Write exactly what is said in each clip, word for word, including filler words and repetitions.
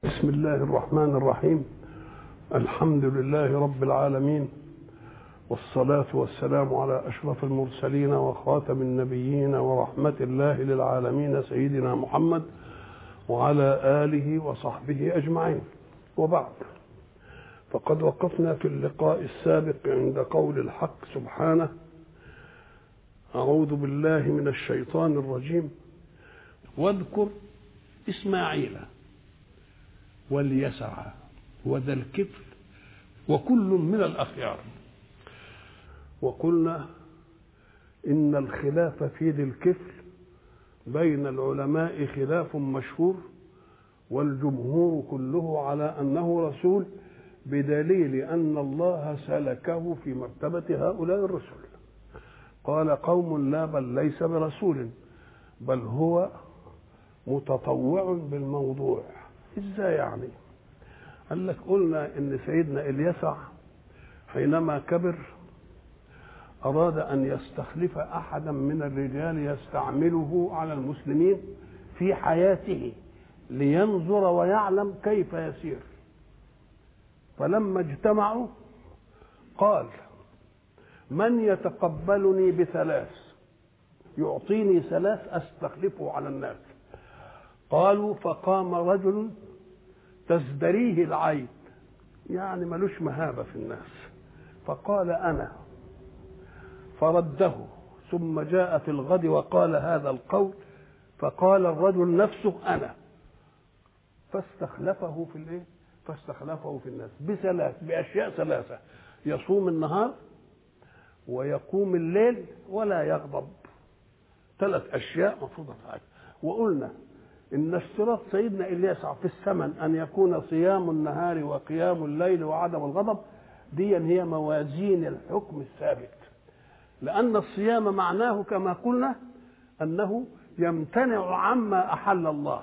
بسم الله الرحمن الرحيم. الحمد لله رب العالمين، والصلاة والسلام على أشرف المرسلين وخاتم النبيين ورحمة الله للعالمين سيدنا محمد وعلى آله وصحبه أجمعين. وبعد، فقد وقفنا في اللقاء السابق عند قول الحق سبحانه: أعوذ بالله من الشيطان الرجيم، واذكر إسماعيل واليسع وذا الكفل وكل من الأخيار. وقلنا إن الخلاف في ذي الكفل بين العلماء خلاف مشهور، والجمهور كله على أنه رسول، بدليل أن الله سلكه في مرتبة هؤلاء الرسل. قال قوم: لا، بل ليس برسول، بل هو متطوع بالموضوع. ازاي يعني؟ قال لك: قلنا ان سيدنا اليسع حينما كبر اراد ان يستخلف احدا من الرجال يستعمله على المسلمين في حياته لينظر ويعلم كيف يسير. فلما اجتمعوا قال: من يتقبلني بثلاث، يعطيني ثلاث استخلفه على الناس. قالوا: فقام رجل تزدريه العين، يعني ملوش مهابة في الناس، فقال: أنا. فرده، ثم جاء في الغد وقال هذا القول، فقال الرجل نفسه: أنا. فاستخلفه في الايه؟ فاستخلفه في الناس بثلاث، بأشياء ثلاثة: يصوم النهار ويقوم الليل ولا يغضب. ثلاث أشياء مفروضة عليه. وقلنا إن اشتراط سيدنا اليسع في الثمن أن يكون صيام النهار وقيام الليل وعدم الغضب، دي هي موازين الحكم الثابت، لأن الصيام معناه كما قلنا أنه يمتنع عما أحل الله،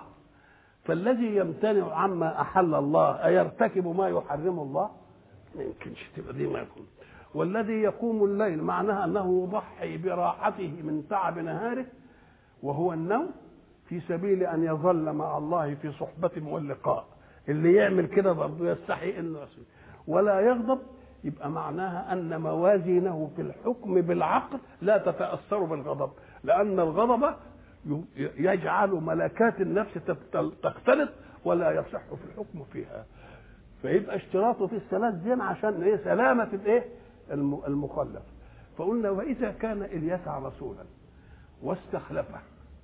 فالذي يمتنع عما أحل الله أيرتكب ما يحرم الله؟ ما يمكنش، تبقى دي ما يكون. والذي يقوم الليل معناها أنه يضحي براحته من تعب نهاره وهو النوم في سبيل أن يظل مع الله في صحبة واللقاء. اللي يعمل كده برضه يستحي إنه يصير. ولا يغضب، يبقى معناها أن موازينه في الحكم بالعقل لا تتأثر بالغضب، لأن الغضب يجعل ملكات النفس تختلط ولا يصح في الحكم فيها. فيبقى اشتراطه في الثلاث دين عشان ايه؟ سلامة الايه؟ المخلف. فقلنا: وإذا كان اليسع رسولا واستخلفه،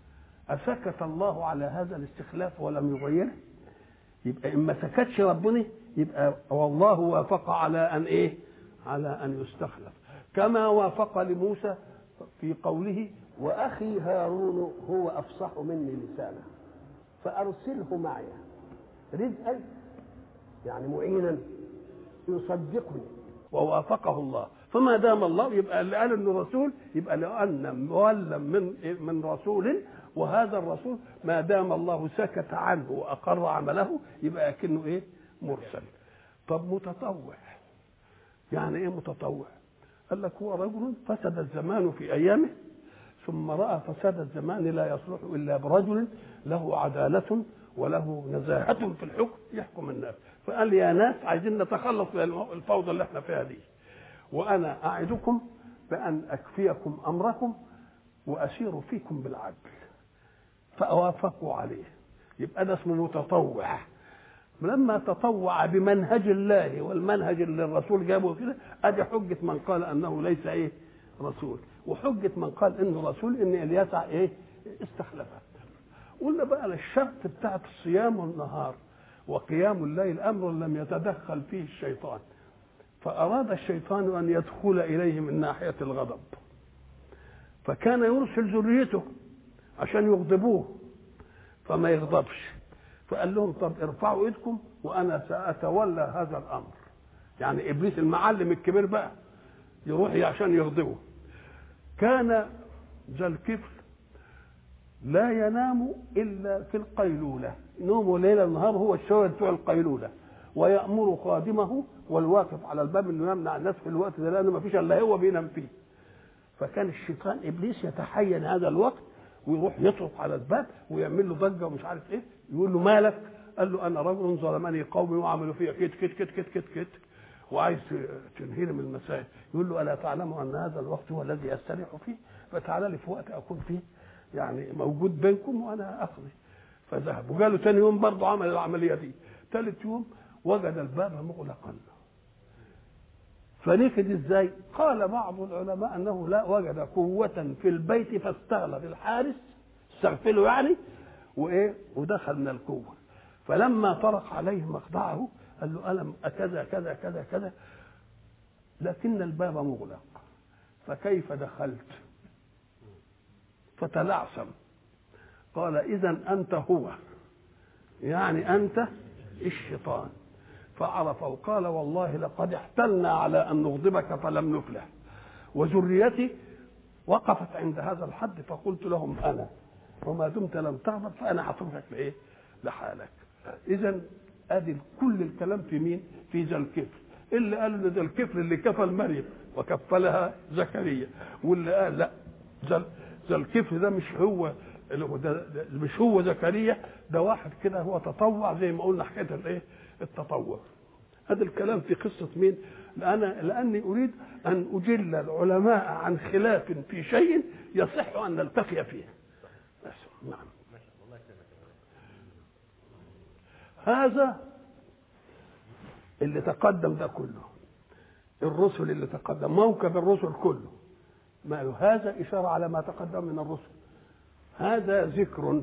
أسكت الله على هذا الاستخلاف ولم يغيره؟ يبقى إما سكتش ربنا يبقى والله وافق على أن إيه؟ على أن يستخلف، كما وافق لموسى في قوله: وأخي هارون هو أفصح مني لسانا فأرسله معي رزقا، يعني معينا يصدقني. ووافقه الله. فما دام الله، يبقى اللي قال انه رسول يبقى لأن مولم من من رسول، وهذا الرسول ما دام الله سكت عنه واقر عمله يبقى كأنه ايه؟ مرسل. طب متطوع يعني ايه متطوع؟ قال لك: هو رجل فسد الزمان في ايامه، ثم راى فساد الزمان لا يصلح الا برجل له عداله وله نزاهه في الحكم يحكم الناس. فقال: يا ناس، عايزين نتخلص من الفوضى اللي احنا فيها دي، وانا اعدكم بان اكفيكم امركم واسير فيكم بالعدل. فوافقوا عليه. يبقى ده اسمه متطوع. لما تطوع بمنهج الله والمنهج اللي الرسول جابه كده، ادي حجه من قال انه ليس ايه؟ رسول، وحجه من قال انه رسول ان اليسع ايه؟ استخلفه. قلنا بقى الشرط بتاعت الصيام والنهار وقيام الليل امر لم يتدخل فيه الشيطان، فاراد الشيطان ان يدخل اليه من ناحيه الغضب، فكان يرسل ذريته عشان يغضبوه فما يغضبش. فقال لهم: طب ارفعوا ايدكم وانا ساتولى هذا الامر. يعني ابليس المعلم الكبير بقى يروح عشان يغضبه. كان ذا الكفل لا ينام الا في القيلوله، نومه ليل النهار هو الشويه بتوع القيلوله، ويامر خادمه والواقف على الباب انه يمنع الناس في الوقت ده، لانه ما فيش الا هو بينام فيه. فكان الشيطان ابليس يتحين هذا الوقت ويروح يطرق على الباب ويعمل له ضجه ومش عارف ايه، يقول له: مالك؟ قال له انا رجل ظلمني قومي وعملوا فيها كت كت كت كت كت كت وعايز تنهيني من المسائل. يقول له الا تعلم ان هذا الوقت هو الذي استريح فيه، فتعال لي في وقت اكون فيه يعني موجود بينكم وانا اقضي. فذهب وقالوا ثاني يوم برضه عمل العمليه دي. ثالث يوم وجد الباب مغلقا. فنكد ازاي؟ قال بعض العلماء انه لا وجد قوه في البيت فاستغلب الحارس استغفله يعني وايه ودخل من القوه. فلما طرق عليه مخدعه قال له الم كذا كذا كذا كذا لكن الباب مغلق فكيف دخلت؟ فتلعثم. قال اذا انت هو، يعني انت الشيطان. فعرفه قال والله لقد احتلنا على ان نغضبك فلم نفلح، وذريتي وقفت عند هذا الحد فقلت لهم انا وما دمت لم تغضب فانا هتركك لايه؟ لحالك. اذا ادي كل الكلام في مين؟ في ذا الكفل. اللي قالوا ان ذا الكفل اللي كفل مريم وكفلها زكريا، واللي قال لا ذا الكفل ده مش هو ده, ده مش هو زكريا، ده واحد كده هو تطوع زي ما قلنا حكايه الايه؟ التطوع. هذا الكلام في قصه مين؟ لأنا لاني اريد ان اجل العلماء عن خلاف في شيء يصح ان نلتقي فيه. بس نعم. هذا اللي تقدم ده كله، الرسل اللي تقدم، موكب الرسل كله، ما هذا إشارة على ما تقدم من الرسل. هذا ذكر.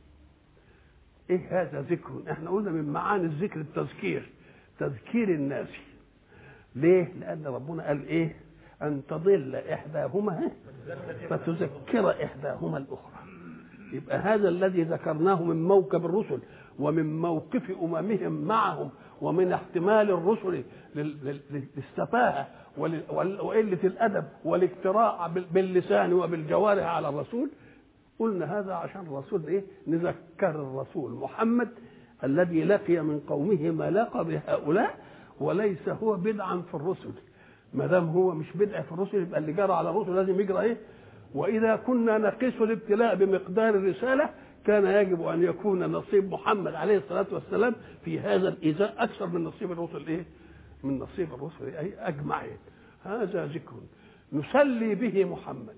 ايه هذا ذكر؟ احنا قلنا من معاني الذكر التذكير، تذكير الناس. ليه؟ لأن ربنا قال ايه؟ أن تضل إحداهما فتذكر إحداهما الأخرى. يبقى هذا الذي ذكرناه من موكب الرسل ومن موقف أممهم معهم ومن احتمال الرسل للسفاهة وقلة الأدب والاجتراء باللسان وبالجوارح على الرسول. قلنا هذا عشان الرسول ايه؟ نذكر الرسول محمد الذي لقي من قومه ما لقى بهؤلاء، وليس هو بدعا في الرسل. ما دام هو مش بدع في الرسل يبقى اللي جرى على الرسل لازم يجرى ايه؟ واذا كنا نقيس الابتلاء بمقدار الرساله كان يجب ان يكون نصيب محمد عليه الصلاه والسلام في هذا الايذاء اكثر من نصيب الرسل ايه؟ من نصيب الرسل ايه؟ اجمعين. هذا ذكر نسلي به محمد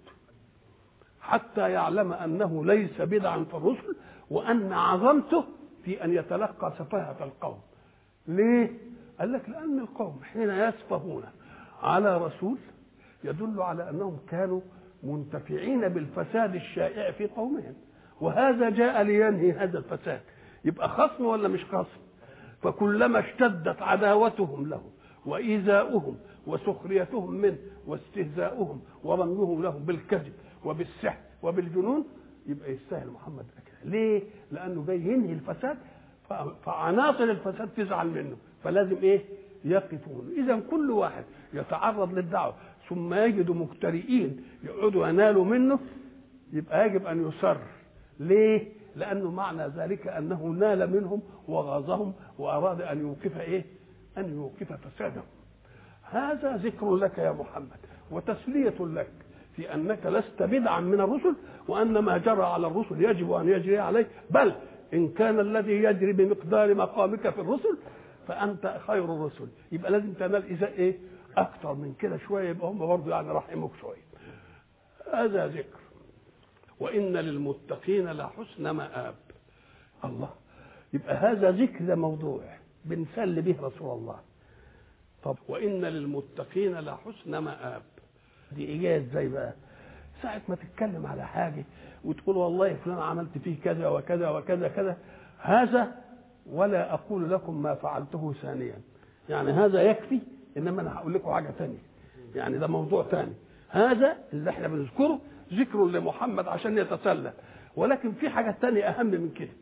حتى يعلم انه ليس بدعا في الرسل، وان عظمته في ان يتلقى سفاهه القوم. ليه؟ قال لك لان القوم حين يسفهون على رسول يدل على انهم كانوا منتفعين بالفساد الشائع في قومهم، وهذا جاء لينهي هذا الفساد. يبقى خصم ولا مش خصم؟ فكلما اشتدت عداوتهم له وايذاؤهم وسخريتهم منه واستهزاؤهم ورميهم لهم بالكذب وبالسحر وبالجنون يبقى يستاهل محمد أكثر. ليه؟ لانه جاي ينهي الفساد، فعناصر الفساد تزعل منه، فلازم ايه؟ يقفون. اذا كل واحد يتعرض للدعوه ثم يجد مجترئين يقعدوا ينالوا منه يبقى يجب ان يصر. ليه؟ لانه معنى ذلك انه نال منهم وغاظهم واراد ان يوقف ايه؟ ان يوقف فسادهم. هذا ذكر لك يا محمد وتسليه لك في انك لست بدعا من الرسل، وان ما جرى على الرسل يجب ان يجري عليك، بل ان كان الذي يجري بمقدار مقامك في الرسل فانت خير الرسل. يبقى لازم تنال اذا ايه؟ اكثر من كده شويه، يبقى هم برضه يعني رحموك شويه. هذا ذكر. وان للمتقين لحسن مآب. الله، يبقى هذا ذكر، ده موضوع بنسل به رسول الله. طب وان للمتقين لحسن مآب دي ايه ازاي بقى؟ ساعه ما تتكلم على حاجه وتقول والله فلان عملت فيه كذا وكذا وكذا كذا، هذا ولا اقول لكم ما فعلته ثانيا، يعني هذا يكفي، انما انا هقول لكم حاجه ثانيه، يعني ده موضوع ثاني. هذا اللي احنا بنذكره ذكر لمحمد عشان يتسلى، ولكن في حاجه ثانيه اهم من كده.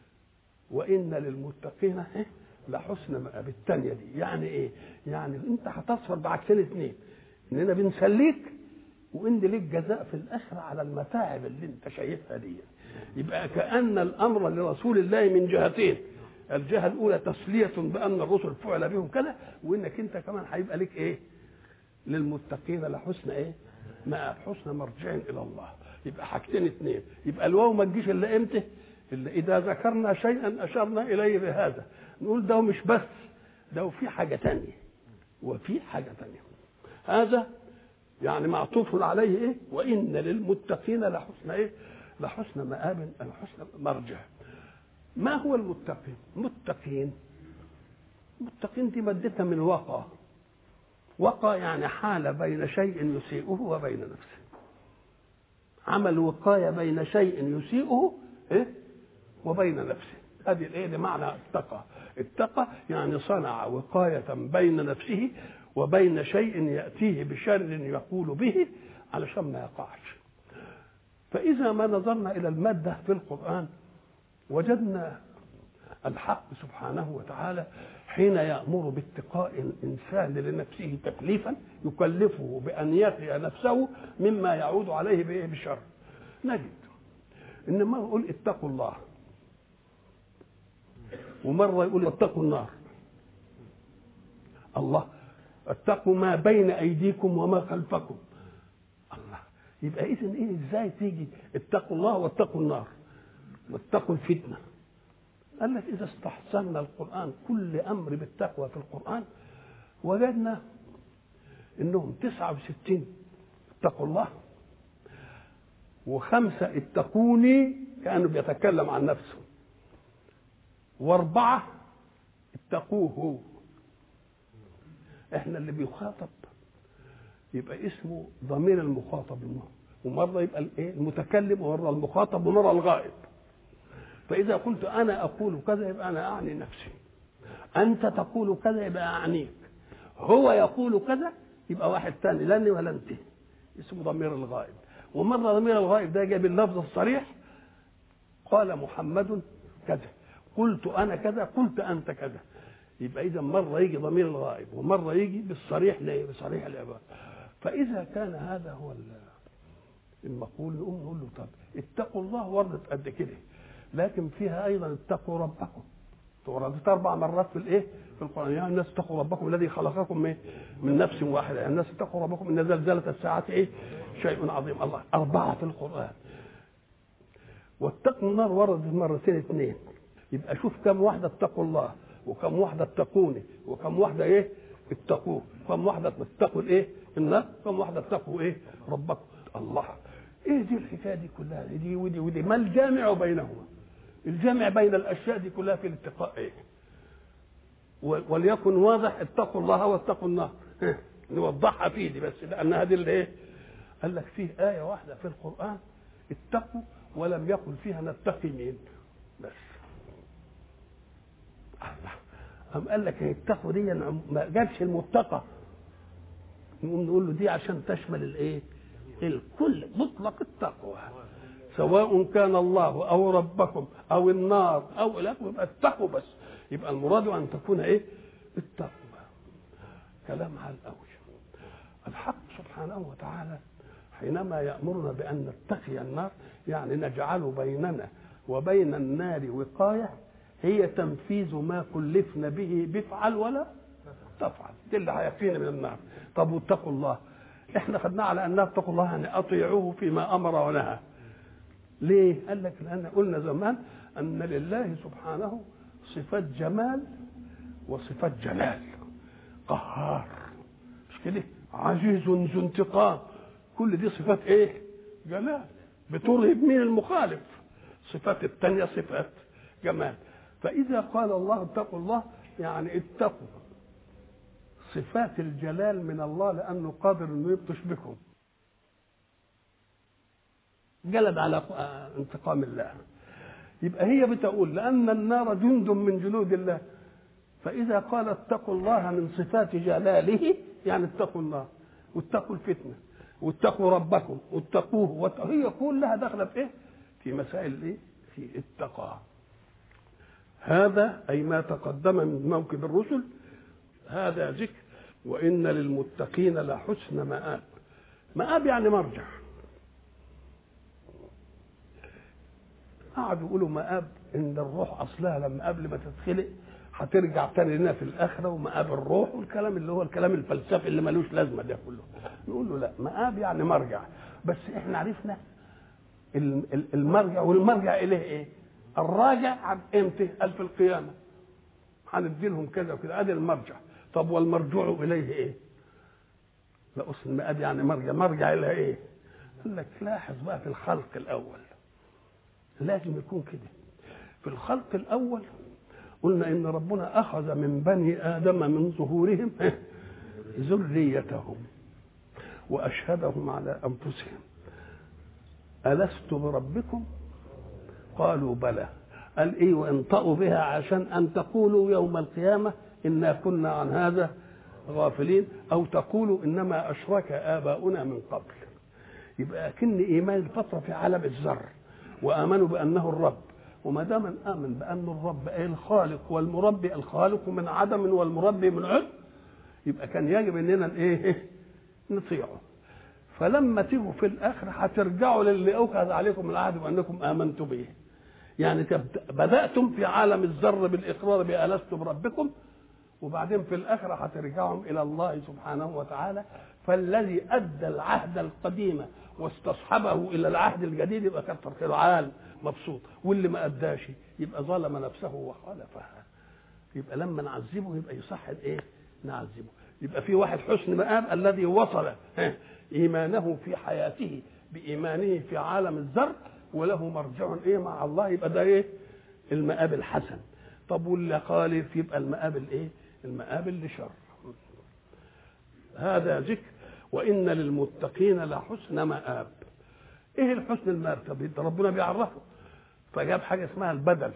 وان للمتقين لحسن مآب. الثانيه دي يعني ايه؟ يعني انت هتصفر بعكسين اثنين، اننا بنسليك وان ليك جزاء في الاخره على المتاعب اللي انت شايفها دي. يبقى كأن الامر لرسول الله من جهتين، الجهه الاولى تسليه بان الرسل فعل بهم كذا، وانك انت كمان هيبقى لك ايه؟ للمتقين لحسن ايه؟ مآب، حسن مرجع الى الله. يبقى حاجتين اثنين. يبقى الواو ما تجيش الا امتى؟ اللي إذا ذكرنا شيئا أشرنا إليه بهذا، نقول ده مش بس ده، وفي حاجة تانية وفي حاجة تانية. هذا يعني معطوف عليه إيه؟ وإن للمتقين لحسن إيه؟ لحسن مآب، لحسن مرجع. ما هو المتقين؟ متقين متقين دي مادتها من وقى. وقى يعني حال بين شيء يسيئه وبين نفسه، عمل وقاية بين شيء يسيئه إيه؟ وبين نفسه. هذه الايه لمعنى اتقى. اتقى يعني صنع وقاية بين نفسه وبين شيء يأتيه بشر يقول به علشان ما يقعش. فإذا ما نظرنا إلى المادة في القرآن وجدنا الحق سبحانه وتعالى حين يأمر باتقاء الإنسان لنفسه تكليفا يكلفه بأن يقي نفسه مما يعود عليه بإيه؟ بشر. نجد إنما يقول اتقوا الله، ومرة يقول اتقوا النار. الله، اتقوا ما بين أيديكم وما خلفكم. الله، يبقى إذن إيه؟ إزاي تيجي اتقوا الله واتقوا النار واتقوا الفتنة؟ قال لك إذا استحسنا القرآن كل أمر بالتقوى في القرآن وجدنا إنهم تسعة وستين اتقوا الله، وخمسة اتقوني كأنه بيتكلم عن نفسه، واربعة اتقوه هو. احنا اللي بيخاطب يبقى اسمه ضمير المخاطب، ومرة يبقى الايه المتكلم، ومرة المخاطب، ومرة الغائب. فإذا قلت أنا أقول كذا يبقى أنا أعني نفسي، أنت تقول كذا يبقى أعنيك، هو يقول كذا يبقى واحد ثاني لا أني ولا أنت، اسمه ضمير الغائب. ومرة ضمير الغائب ده جاء باللفظ الصريح، قال محمد كذا، قلت أنا كذا، قلت أنت كذا. يبقى إذا مرة يجي ضمير الغائب ومرة يجي بالصريح بصريح العبارة. فإذا كان هذا هو المقول نقوم نقول له طب اتقوا الله وردت قد كده، لكن فيها ايضا اتقوا ربكم، وردت اربع مرات في الايه في القران. يعني الناس اتقوا ربكم الذي خلقكم من نفس واحده، يعني الناس اتقوا ربكم ان زلزله الساعه ايه شيء عظيم. الله، اربعه في القران. واتقوا النار وردت مرتين اثنين. يبقى شوف كم واحده اتقوا الله، وكم واحده اتقوني، وكم واحده ايه اتقوه، وكم واحده اتقوا الايه النار، وكم واحده اتقوا ايه ربكم. الله، ايه دي الحكايه دي كلها؟ دي ودي ودي، ما الجامع بينهما؟ الجامع بين الاشياء دي كلها في الاتقاء ايه؟ وليكن واضح، اتقوا الله واتقوا النار، نوضحها فيه دي بس، لان هذه اللي ايه؟ قال لك فيه ايه واحده في القران اتقوا ولم يقل فيها نتقي مين بس. الله، قام قال لك اتقوا دي ما جابش المتقى، نقوم نقول له دي عشان تشمل الايه؟ الكل، مطلق التقوى، سواء كان الله او ربكم او النار او لكم، يبقى اتقوا بس. يبقى المراد ان تكون ايه؟ التقوى. كلام على الاول. الحق سبحانه وتعالى حينما يأمرنا بأن نتقي النار يعني نجعل بيننا وبين النار وقاية هي تنفيذ ما كلفنا به بفعل ولا تفعل، دي اللي هيكفينا من النار. طب واتقوا الله، احنا خدناه على ان اتقوا الله يعني اطيعوه فيما امر ونهى. ليه؟ قال لك لان قلنا زمان ان لله سبحانه صفات جمال وصفات جلال. قهار، مش كده؟ عزيز ذو انتقام، كل دي صفات ايه؟ جلال، بترهب مين؟ المخالف. صفات الثانيه صفات جمال. فاذا قال الله اتقوا الله يعني اتقوا صفات الجلال من الله، لانه قادر انه يبطش بكم، جلد على انتقام الله. يبقى هي بتقول لان النار جند من جنود الله، فاذا قال اتقوا الله من صفات جلاله يعني اتقوا النار واتقوا الفتنه واتقوا ربكم واتقوه، هي كلها داخله في ايه؟ في مسائل ايه؟ في التقى. هذا اي ما تقدم من موكب الرسل، هذا ذكر. وإن للمتقين لحسن مآب. مآب يعني مرجع. قعدوا يقولوا مآب إن الروح أصلها لما قبل ما تتخلق هترجع تاني لنا في الآخرة، ومآب الروح والكلام اللي هو الكلام الفلسفي اللي ملوش لازمة ده كله. نقول له لا، مآب يعني مرجع. بس إحنا عرفنا المرجع، والمرجع إليه إيه؟ الراجع عن امتى؟ قال في القيامه هندي لهم كذا وكذا، ادي المرجع. طب والمرجوع اليه ايه؟ لا اصل المآب يعني مرجع، مرجع الى ايه؟ قال لك لاحظ بقى في الخلق الاول لازم يكون كده. في الخلق الاول قلنا ان ربنا اخذ من بني ادم من ظهورهم ذريتهم واشهدهم على انفسهم الست بربكم قالوا بلى. قال ايه؟ وانطقوا بها عشان ان تقولوا يوم القيامه انا كنا عن هذا غافلين، او تقولوا انما اشرك اباؤنا من قبل. يبقى كن ايمان الفتره في عالم الذر وامنوا بانه الرب، وما دام امن بان الرب اي الخالق والمربي، الخالق من عدم والمربي من عدم، يبقى كان يجب اننا ايه؟ نطيعه. فلما تيجوا في الاخر هترجعوا للي اخذ عليكم العهد وانكم امنتم به. يعني بداتم في عالم الذر بالاقرار بألست بربكم، وبعدين في الاخره هترجعهم الى الله سبحانه وتعالى. فالذي ادى العهد القديم واستصحبه الى العهد الجديد يبقى كتر خيره عال مبسوط، واللي ما اداش يبقى ظلم نفسه وخالفها. يبقى لما نعذبه يبقى يصح الايه؟ نعذبه. يبقى في واحد حسن مآب الذي وصل ايمانه في حياته بايمانه في عالم الذر وله مرجع ايه مع الله، يبقى ده ايه؟ المآب الحسن. طب واللي خالف يبقى المآب الايه؟ المآب اللي شر. هذا ذكر وان للمتقين لحسن مآب. ايه الحسن المآب؟ طب ربنا بيعرفه فجاب حاجه اسمها البدل.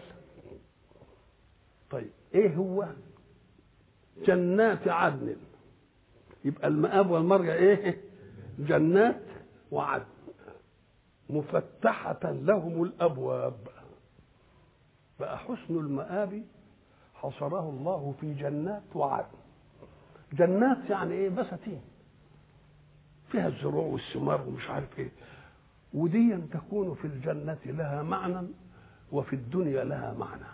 طيب ايه هو؟ جنات عدن. يبقى المآب والمرجع ايه؟ جنات وعدن مفتحة لهم الابواب. بقى حسن المآب حصره الله في جنات وعدن. جنات يعني ايه؟ بساتين فيها الزروع والثمار ومش عارف ايه، ودي تكون في الجنة لها معنى وفي الدنيا لها معنى.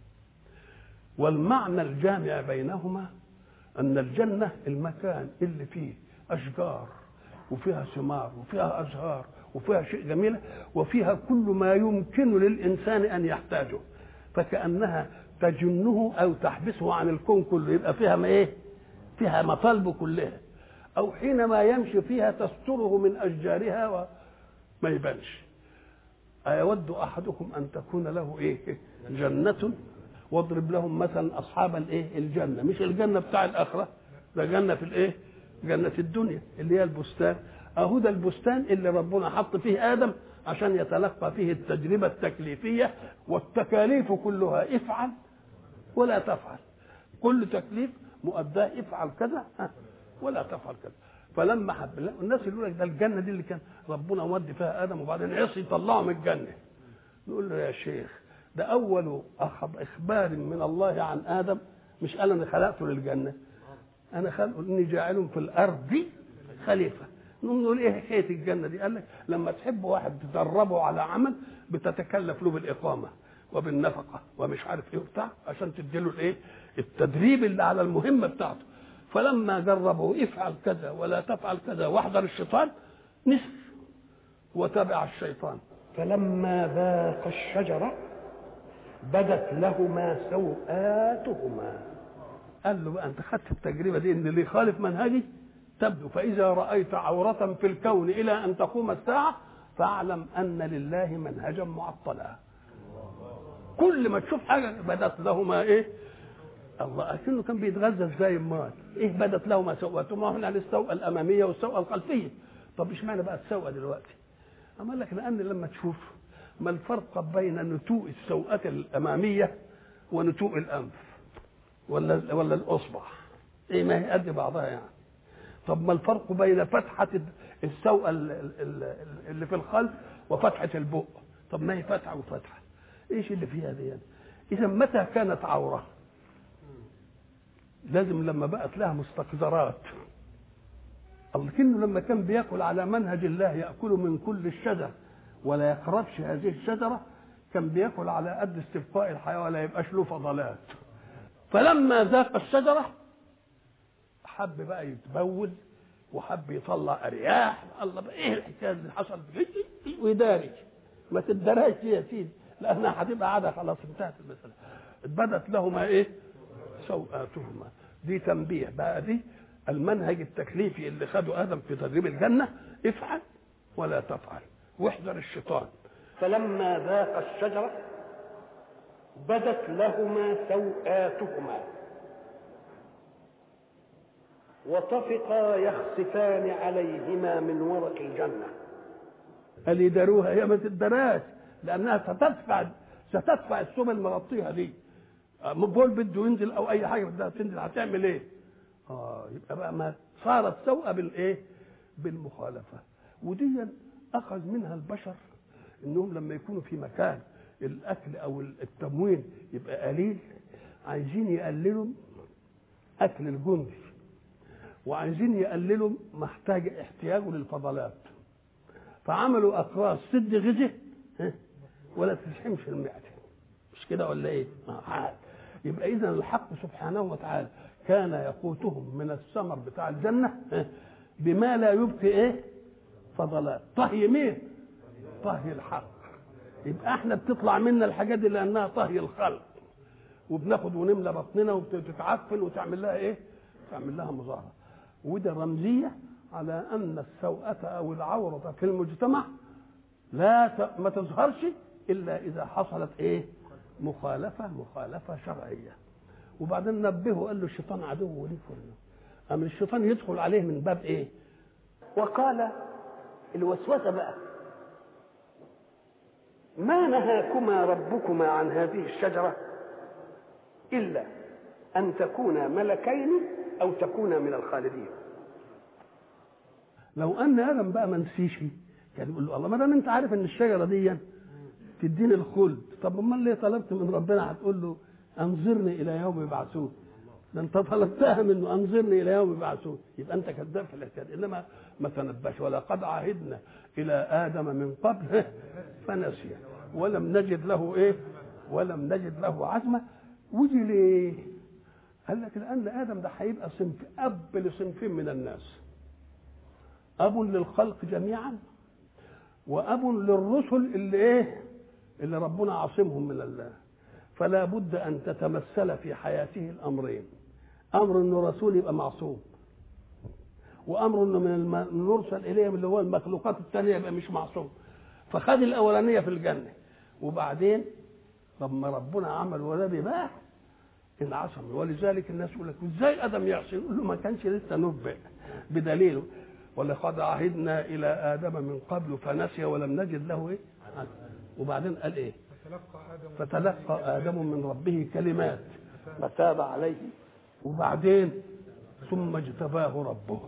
والمعنى الجامع بينهما ان الجنة المكان اللي فيه اشجار وفيها ثمار وفيها ازهار وفيها شيء جميلة وفيها كل ما يمكن للانسان ان يحتاجه، فكأنها تجنه او تحبسه عن الكون كله. يبقى فيها ما ايه؟ فيها مطالبه كلها. او حينما يمشي فيها تستره من اشجارها وما يبانش. ايود احدكم ان تكون له ايه؟ جنة. واضرب لهم مثلا اصحاب الايه؟ الجنة. مش الجنة بتاع الاخرة، ده جنة في الايه؟ جنة الدنيا اللي هي البستان. اهو ده البستان اللي ربنا حط فيه ادم عشان يتلقى فيه التجربة التكليفية والتكاليف كلها افعل ولا تفعل. كل تكليف مؤداه افعل كذا ولا تفعل كذا. فلما حب الناس يقول لك ده الجنة دي اللي كان ربنا مودي فيها ادم وبعدين عصي يطلعه من الجنة. نقول له يا شيخ ده اول اخبار من الله عن ادم، مش قال انا خلقته للجنة، انا خلقه اني جاعل في الارض خليفة. نقول ايه حكايه الجنه دي؟ قال لك لما تحب واحد تدربه على عمل بتتكلف له بالاقامه وبالنفقه ومش عارف ايه وبتاع عشان تديله الايه؟ التدريب اللي على المهمه بتاعته. فلما جربه افعل كذا ولا تفعل كذا واحذر الشيطان نسف وتبع الشيطان. فلما ذاق الشجره بدت لهما سوآتهما. قال له بقى انت خدت التجربه دي ان اللي يخالف منهجي تبدو، فإذا رأيت عورة في الكون إلى أن تقوم الساعة فاعلم أن لله منهجا معطلا. كل ما تشوف حاجة بدت لهما إيه؟ الله أكنه كان بيتغذى إزاي امال؟ إيه بدت لهما سوءتهما؟ هنا السوءة الأمامية والسوءة الخلفية. طب إشمعنى بقى السوءة دلوقتي؟ أما لك لأن لما تشوف ما الفرق بين نتوء السوءة الأمامية ونتوء الأنف ولا ولا الأصبع؟ إيه ما هي قد بعضها يعني. طب ما الفرق بين فتحة السوءة اللي في الخلف وفتحة البق؟ طب ما هي فتحة وفتحة، ايش اللي فيها دي يعني؟ اذا متى كانت عورة؟ لازم لما بقت لها مستقذرات. لكنه لما كان بياكل على منهج الله يأكل من كل الشجر ولا يقربش هذه الشجرة، كان بياكل على قد استبقاء الحياة ولا يبقاش له فضلات. فلما ذاق الشجرة حب بقى يتبول وحب يطلع ارياح. الله بقى ايه الحكايه اللي حصلت؟ ويداري ما تدراش يا سيدي. لانها هتبقى عاده خلاص انتهت المساله. بدت لهما ايه؟ سوءاتهما. دي تنبيه بقى، دي المنهج التكليفي اللي خده ادم في تدريب الجنه، افعل ولا تفعل واحذر الشيطان. فلما ذاق الشجره بدت لهما سوءاتهما وطفقا يخصفان عليهما من ورق الجنه. قال يداروها، هي ما تدراش لانها ستدفع ستدفع السم المغطيها دي. بول بده ينزل او اي حاجه بدها تنزل هتعمل ايه؟ اه يبقى بقى ما صارت سوءه بالايه؟ بالمخالفه. ودي اخذ منها البشر انهم لما يكونوا في مكان الاكل او التموين يبقى قليل، عايزين يقللوا اكل الجندي وعايزين يقللوا محتاج احتياجه للفضلات، فعملوا اقراص سد غذاء ولا تزحمش المعده. مش كده ولا ايه؟ آه. يبقى اذا الحق سبحانه وتعالى كان يقوتهم من الثمر بتاع الجنه بما لا يبقي ايه؟ فضلات. طهي مين؟ طهي الحق. يبقى احنا بتطلع منا الحاجات دي لانها طهي الخلق، وبناخد ونملى بطننا وتتعفن وتعمل لها ايه؟ تعمل لها مظاهره. وده رمزيه على ان السوءه او العوره في المجتمع لا ما تظهرش الا اذا حصلت ايه؟ مخالفه مخالفه شرعيه. وبعدين نبهه قال له الشيطان عدو ليك، اما الشيطان يدخل عليه من باب ايه؟ وقال الوسوسه بقى ما نهاكما ربكما عن هذه الشجره الا ان تكونا ملكين او تكونا من الخالدين. لو ان ادم بقى ما نسيش كان يقول له الله ما دام انت عارف ان الشجره دي تديني الخلد، طب امال ليه طلبت من ربنا هتقول له انظرني الى يوم يبعثون؟ ده انت طلبتها منه انظرني الى يوم يبعثون، يبقى انت كذاب في الاعتقاد. انما ما تنبهش ولقد عهدنا الى ادم من قبل فنسي ولم نجد له ايه؟ ولم نجد له عزمه. ودي ليه؟ قال لك لان ادم ده هيبقى صنف اب لصنفين من الناس، اب للخلق جميعا واب للرسل اللي ايه؟ اللي ربنا عاصمهم من الله. فلا بد ان تتمثل في حياته الامرين، امر انه رسول يبقى معصوم، وامر انه من المرسل اليهم اللي هو المخلوقات الثانيه يبقى مش معصوم. فخد الاولانيه في الجنه، وبعدين لما ربنا عمل ولد بقى انعصم. ولذلك الناس يقول لك ازاي ادم يعصي؟ يقول له ما كانش لسه نبئ بدليله ولقد عهدنا الى ادم من قبل فنسي ولم نجد له ايه؟ وبعدين قال ايه؟ فتلقى ادم من ربه كلمات فتاب عليه، وبعدين ثم اجتباه ربه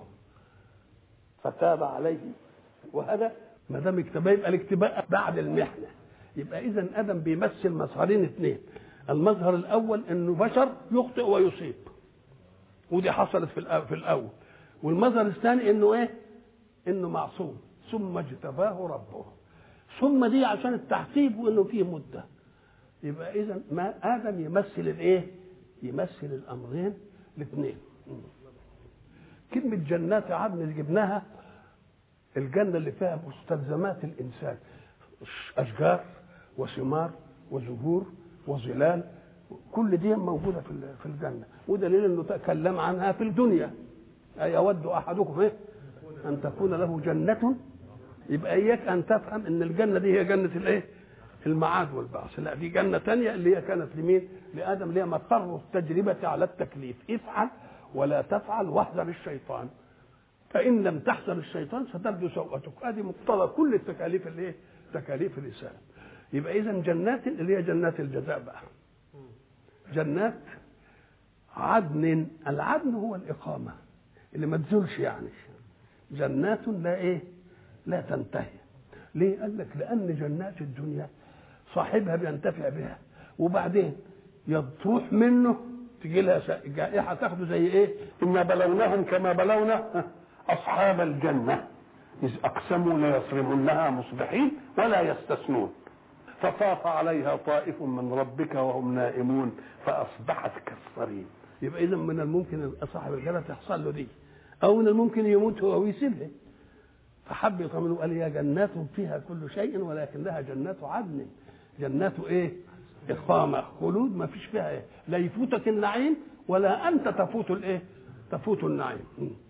فتاب عليه. وهذا ما دام اجتباه يبقى الاجتباء بعد المحنه. يبقى اذا ادم بيمثل مظهرين اثنين، المظهر الاول انه بشر يخطئ ويصيب، ودي حصلت في في الاول، والمظهر الثاني انه ايه؟ انه معصوم. ثم اجتباه ربه، ثم دي عشان التحسيب وانه فيه مده. يبقى اذا ما ادم يمثل الايه؟ يمثل الامرين الاثنين. كلمه جنات عدن جبناها الجنه اللي فيها مستلزمات الانسان، اشجار وثمار وزهور وظلال، كل دي موجوده في في الجنه، ودليل انه تكلم عنها في الدنيا. ايود احدكم ايه؟ ان تكون له جنه. يبقى اياك ان تفهم ان الجنه دي هي جنه الايه؟ المعاد والبعث. لا، دي جنه ثانيه اللي هي كانت لمين؟ لادم، اللي هي مقر التجربه على التكليف. افعل ولا تفعل واحذر الشيطان، فان لم تحذر الشيطان ستبدو سوءتك. هذه مقتضى كل التكاليف اللي هي تكاليف الرساله. يبقى اذا جنات اللي هي جنات الجزاء بقى، جنات عدن. العدن هو الاقامه اللي ما تزولش، يعني جنات لا ايه؟ لا تنتهي. ليه؟ قال لك لان جنات الدنيا صاحبها بينتفع بها، وبعدين يطروح منه تجي لها جائحه تاخده زي ايه؟ انا بلوناهم كما بلونا اصحاب الجنه اذ اقسموا ليصرمنها مصبحين ولا يستثنون فطاف عليها طائف من ربك وهم نائمون فاصبحت كالصريم. يبقى اذا من الممكن صاحب الجنه تحصل له دي، او من الممكن يموت هو ويسيبها. فحب يطمنوا قال يا جنات فيها كل شيء ولكنها جنات عدن. جنات ايه؟ اقامه، خلود ما فيش فيها ايه، لا يفوتك النعيم ولا انت تفوت الايه؟ تفوت النعيم.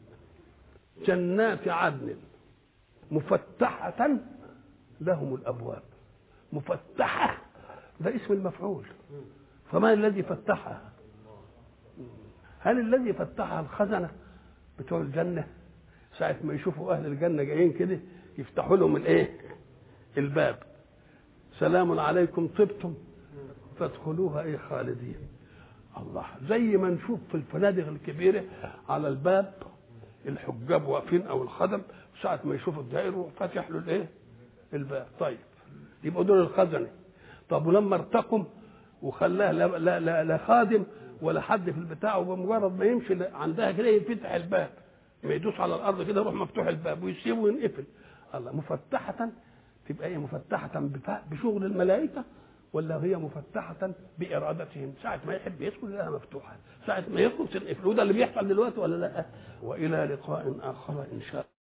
جنات عدن مفتحة لهم الابواب. مفتحة ده اسم المفعول، فما الذي فتحها؟ هل الذي فتحها الخزنة بتوع الجنة ساعة ما يشوفوا أهل الجنة جايين كده يفتحوا لهم الإيه؟ الباب، سلام عليكم طبتم فادخلوها إيه خالدين. الله، زي ما نشوف في الفنادق الكبيرة على الباب الحجاب واقفين أو الخدم ساعة ما يشوفوا الدائر فاتح له الإيه؟ الباب. طيب يبقوا دول الخزنة. طب ولما ارتقم وخلاه لا, لا, لا, لا خادم ولا حد في البتاع، وبمجرد ما يمشي عندها كده يفتح الباب، ما يدوس على الارض كده يروح مفتوح الباب ويسيبه وينقفل. الله، مفتحة تبقى هي مفتحة بشغل الملائكة ولا هي مفتحة بإرادتهم؟ ساعة ما يحب يدخل لها مفتوحة، ساعة ما يخرج تنقفل. وده اللي بيحصل دلوقتي ولا لا؟ وإلى لقاء آخر إن شاء الله.